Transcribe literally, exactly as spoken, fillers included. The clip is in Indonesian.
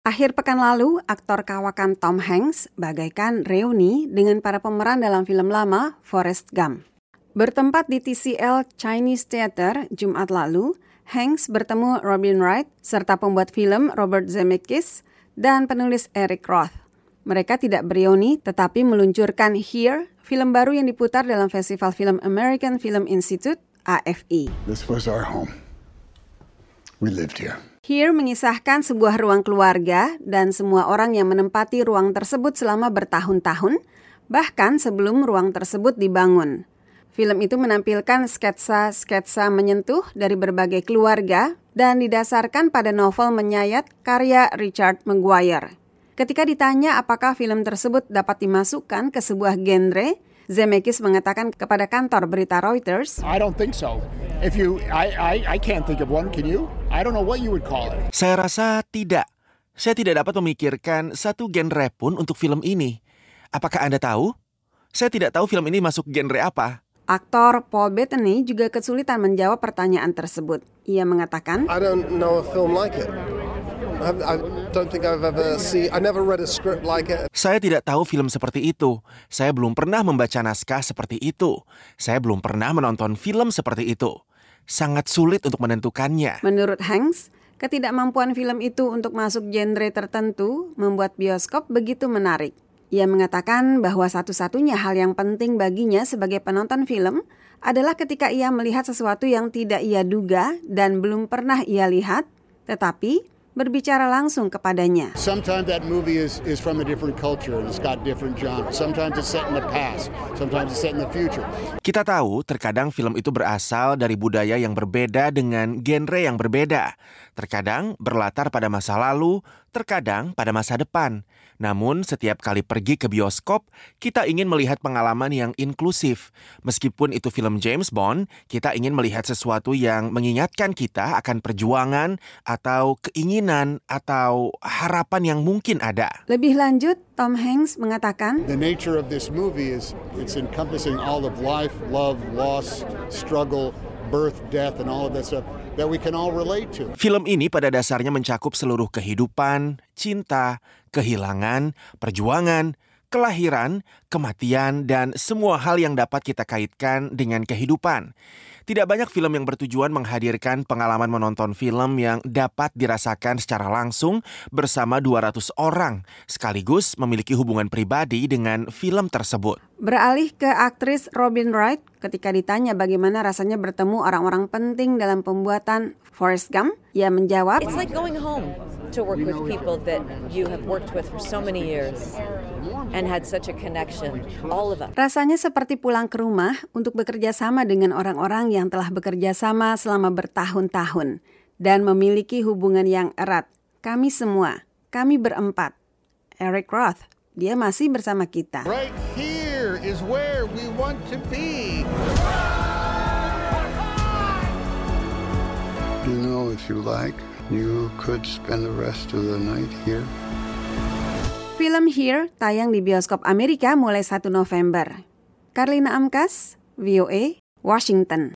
Akhir pekan lalu, aktor kawakan Tom Hanks bagaikan reuni dengan para pemeran dalam film lama Forrest Gump. Bertempat di T C L Chinese Theater Jumat lalu, Hanks bertemu Robin Wright serta pembuat film Robert Zemeckis dan penulis Eric Roth. Mereka tidak bereuni tetapi meluncurkan Here, film baru yang diputar dalam Festival Film American Film Institute A F I. This was our home. We lived here. Here mengisahkan sebuah ruang keluarga dan semua orang yang menempati ruang tersebut selama bertahun-tahun, bahkan sebelum ruang tersebut dibangun. Film itu menampilkan sketsa-sketsa menyentuh dari berbagai keluarga dan didasarkan pada novel menyayat karya Richard Maguire. Ketika ditanya apakah film tersebut dapat dimasukkan ke sebuah genre, Zemeckis mengatakan kepada kantor berita Reuters, I don't think so. If you, I, I, I can't think of one. Can you? I don't know what you would call it. Saya rasa tidak. Saya tidak dapat memikirkan satu genre pun untuk film ini. Apakah Anda tahu? Saya tidak tahu film ini masuk genre apa. Aktor Paul Bettany juga kesulitan menjawab pertanyaan tersebut. Ia mengatakan, I don't know a film like it. I don't think I've ever seen. I never read a script like it. Saya tidak tahu film seperti itu. Saya belum pernah membaca naskah seperti itu. Saya belum pernah menonton film seperti itu. Sangat sulit untuk menentukannya. Menurut Hanks, ketidakmampuan film itu untuk masuk genre tertentu membuat bioskop begitu menarik. Ia mengatakan bahwa satu-satunya hal yang penting baginya sebagai penonton film adalah ketika ia melihat sesuatu yang tidak ia duga dan belum pernah ia lihat, tetapi berbicara langsung kepadanya. Sometimes that movie is is from a different culture and it's got different genres. Sometimes it's set in the past, sometimes it's set in the future. Kita tahu terkadang film itu berasal dari budaya yang berbeda dengan genre yang berbeda. Terkadang berlatar pada masa lalu, terkadang pada masa depan. Namun setiap kali pergi ke bioskop, kita ingin melihat pengalaman yang inklusif. Meskipun itu film James Bond, kita ingin melihat sesuatu yang mengingatkan kita akan perjuangan atau keinginan atau harapan yang mungkin ada. Lebih lanjut, Tom Hanks mengatakan, The nature of this movie is it's encompassing all of life, love, loss, struggle, birth, death, and all of that stuff that we can all relate to. Film ini pada dasarnya mencakup seluruh kehidupan, cinta, kehilangan, perjuangan, kelahiran, kematian, dan semua hal yang dapat kita kaitkan dengan kehidupan. Tidak banyak film yang bertujuan menghadirkan pengalaman menonton film yang dapat dirasakan secara langsung bersama dua ratus orang, sekaligus memiliki hubungan pribadi dengan film tersebut. Beralih ke aktris Robin Wright, ketika ditanya bagaimana rasanya bertemu orang-orang penting dalam pembuatan Forrest Gump, ia menjawab, It's like going home to work with people that you have worked with for so many years and had such a connection, all of them. Rasanya seperti pulang ke rumah untuk bekerja sama dengan orang-orang yang telah bekerja sama selama bertahun-tahun dan memiliki hubungan yang erat. Kami semua, kami berempat. Eric Roth, dia masih bersama kita. Right here is where we want to be. You know, if you like, you could spend the rest of the night here. Film Here tayang di bioskop Amerika mulai satu November. Karlina Amkas, V O A, Washington.